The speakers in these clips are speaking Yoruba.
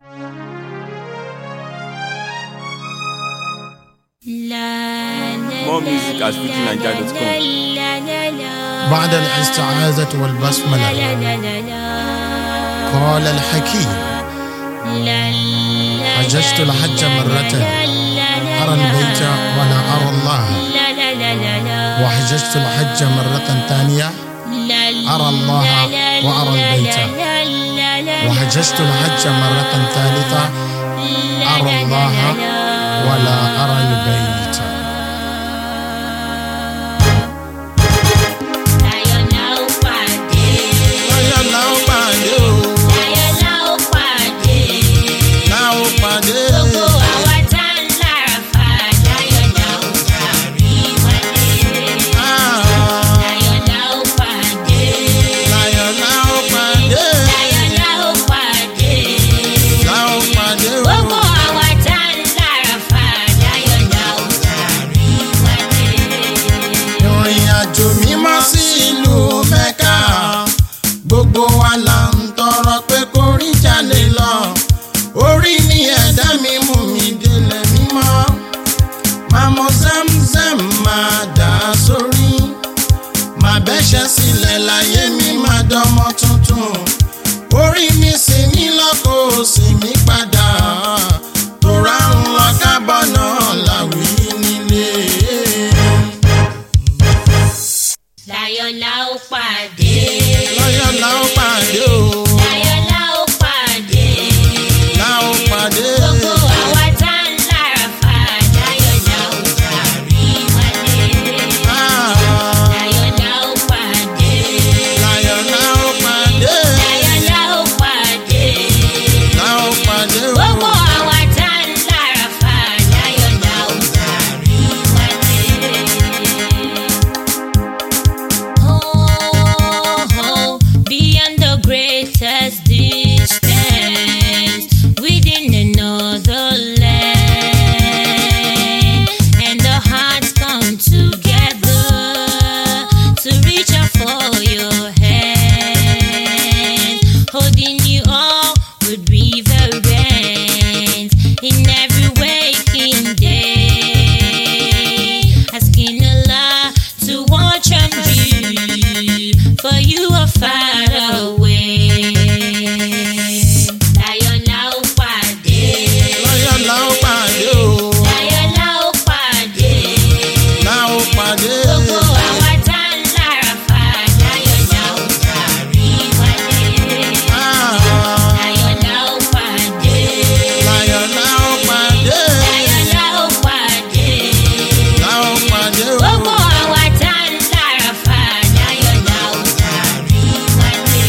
More music at FujiNigeria.com. بعد الاستعاذة والبسملة قال الحكيم حججت الحج مرة أرى البيت ولا أرى الله، وحججت الحج مرة ثانية أرى الله وأرى البيت، وحججت الحج مرة ثالثة أرى الله ولا أرى البيت. Gbogbo wa la ń tọrọ pé kó rí jáde lọ, orí ni ẹ̀dá mi mú mi délẹ̀ mímọ́, máa mọ Zamzam máa dà sórí, máa bẹ́ṣẹ̀ sílẹ̀ láyé mi máa dánmọ́ tuntun, orí mi sì mí lọ́kọ̀ ó sì mí padà, tó ráhùn lọ kábọ̀ náà láwí nílé. Láyọ̀ la ó pàdé. Láyọ̀ la ó pàdé o. Láyọ̀ la ó pàdé. La ó pàdé. Gbogbo àwa tá ń l'Àràfà, láyọ̀ la ó parí wálé. Láyọ̀ la ó pàdé. Láyọ̀ la ó pàdé. Láyọ̀ la ó pàdé. La ó pàdé o. Gbogbo àwa tá ń l'Àràfà, láyọ̀ la ó parí wálé. Beyond the greatest distance, within another land, and the hearts come together to reach out for your hand, holding you all with reverence in every waking day, asking Allah to watch on you, for you are far away. Láyọ̀ la ó pàdé. Láyọ̀ la ó pàdé o. Láyọ̀ la ó pàdé. La ó pàdé. Gbogbo àwa tá ń l'Àràfà, láyọ̀ la ó parí wálé. Láyọ̀ la ó pàdé. Láyọ̀ la ó pàdé. Láyọ̀ la ó pàdé. La ó pàdé o. Gbogbo àwa tá ń l'Àràfà, láyọ̀ la ó parí wálé.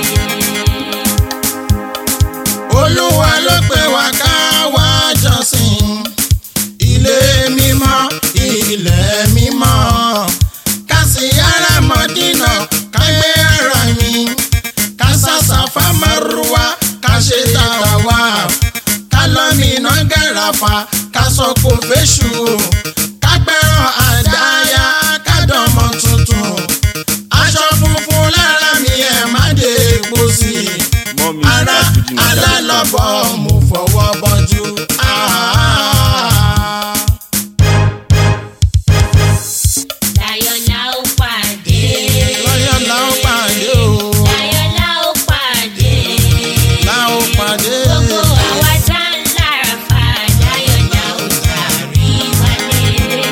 Olúwa ló pè wá ká wá jọ́sìn, ilé mímọ́, ilẹ̀ mímọ́, ká sì yára Mọ̀dínà, ká gbé ara mi, ká sá Sàfà Márúwà, ká ṣe tàwa, ká lọ Mínà Gàràfà, ká sọ̀kò fèṣù, ká gbẹ́ràn àdáyà, ká dánmọ́ tuntun, aṣọ funfun lára mi ẹ̀ má dé epo sí i. More music Ara at FujiNigeria.com. alálọ́bọ̀ mo fọwọ́ bọ́jú. Láyọ̀ la ó pàdé. Láyọ̀ la ó pàdé o. Láyọ̀ la ó pàdé. La ó pàdé. Gbogbo àwa tá ń l'Àràfà, láyọ̀ la ó parí wálé.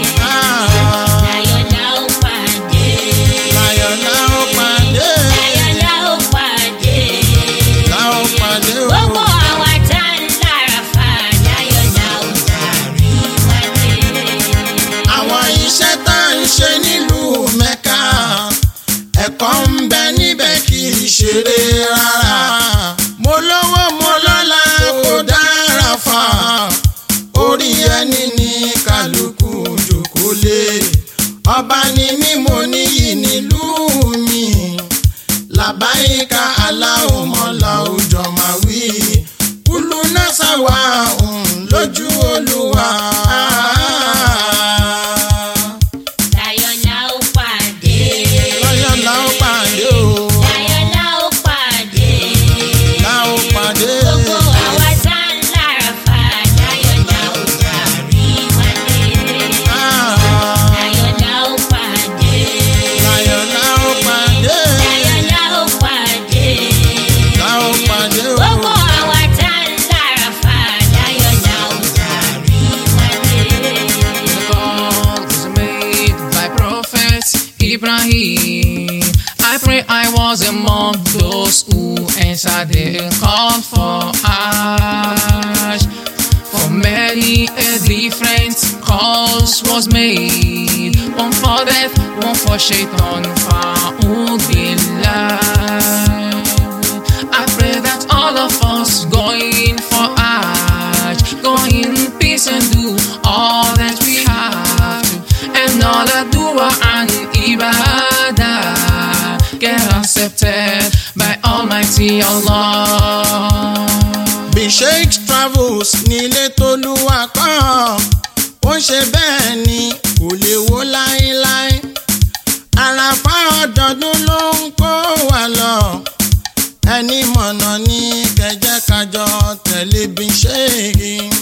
Láyọ̀ la ó pàdé. Láyọ̀ la ó pàdé. Láyọ̀ la ó pàdé. La ó pàdé o. Gbogbo àwa tá ń l'Àràfà, láyọ̀ la ó parí wálé. Àwọn iṣẹ́ tá à ń ṣe nílùú Mẹ́kà, ẹ̀kọ́ ń bẹ níbẹ̀ kì í ṣeré rárá. Mo lówó mo lọ́lá kò dára fà, orí ẹni ní kálukú jókòó lé. Ọba ni mí mo níyì nílùú mi, làbáyíká Allahumma láwùjọ máa wí. Kúlú náà sáwà lójú Olúwa. Láyọ̀ la ó pàdé. Láyọ̀ la ó pàdé o. Láyọ̀ la ó pàdé. La ó pàdé. Gbogbo àwa tá was among those who answered the call for Hajj. For many a different cause was made, one for death, one for shaitan, fa'udillah. I pray that all of us going for Hajj, go in peace and do all that we have to, and all the dua and ibadah get accepted by Almighty Allah. Bí Sheikh Travels nílé t'Olúwa kọ́, ó ṣe bẹ́ẹ̀ ni kò lè wó láéláé. Àràfá ọdọọdún ló ń kó wa lọ. Ẹni mọ̀nà ní kẹjẹ́ kájọ tẹ̀lé bí Sheikh.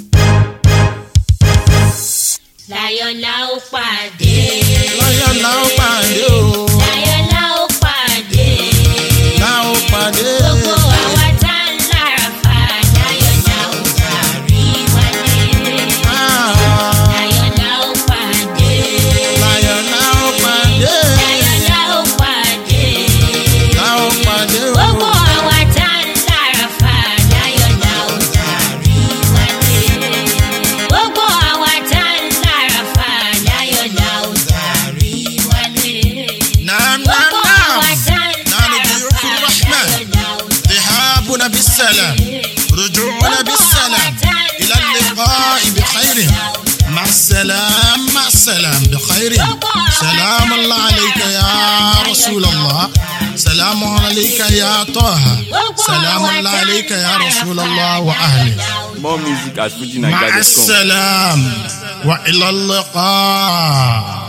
Láyọ̀ la ó pàdé. Láyọ̀ la ó pàdé o. Láyọ̀ la ó pàdé. La ó pàdé. Gbogbo àwa tá ń l'Àràfá, láyọ̀ la ó darí wálé. Láyọ̀ la ó pàdé. Láyọ̀ la ó pàdé. Láyọ̀ la ó pàdé. La ó pàdé o. Gbogbo àwa tá ń l'Àràfá, láyọ̀ la ó darí wálé. Gbogbo àwa tá ń l'Àràfá, láyọ̀ la ó darí wálé. نعم Gbogbo نعم àwa نعم. tá ń نحن ضيوف الرحمن. ذهابنا بالسلام، رجوعنا بالسلام، إلى اللقاء بخير. مع السلام مع السلام بخير. سلام الله عليك يا رسول الله، سلام عليك يا طه، سلام الله عليك يا رسول الله وأهله. More music at مع FujiNiger.com. السلام وإلى اللقاء.